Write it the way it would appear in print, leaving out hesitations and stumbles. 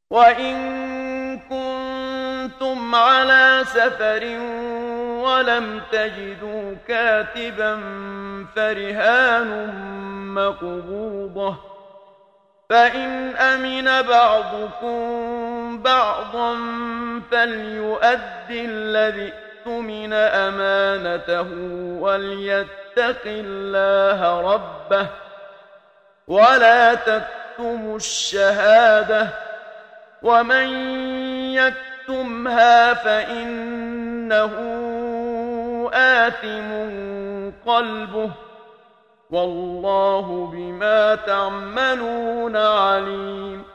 وَإِن كُنتُمْ عَلَىٰ سَفَرٍ وَلَمْ تَجِدُوا كَاتِبًا فَرِهَانٌ مَّقْبُوضَةٌ ۖ فَإِنْ أَمِنَ بَعْضُكُم بَعْضًا فَلْيُؤَدِّ الَّذِي اؤْتُمِنَ أَمَانَتَهُ وَلْيَتَّقِ اللَّهَ رَبَّهُ وَلَا تَكْتُمُوا الشَّهَادَةَ ۚ وَمَن يَكْتُمْهَا فَإِنَّهُ آثِمٌ قَلْبُهُ ۗ وَاللَّهُ بِمَا تَعْمَلُونَ عَلِيمٌ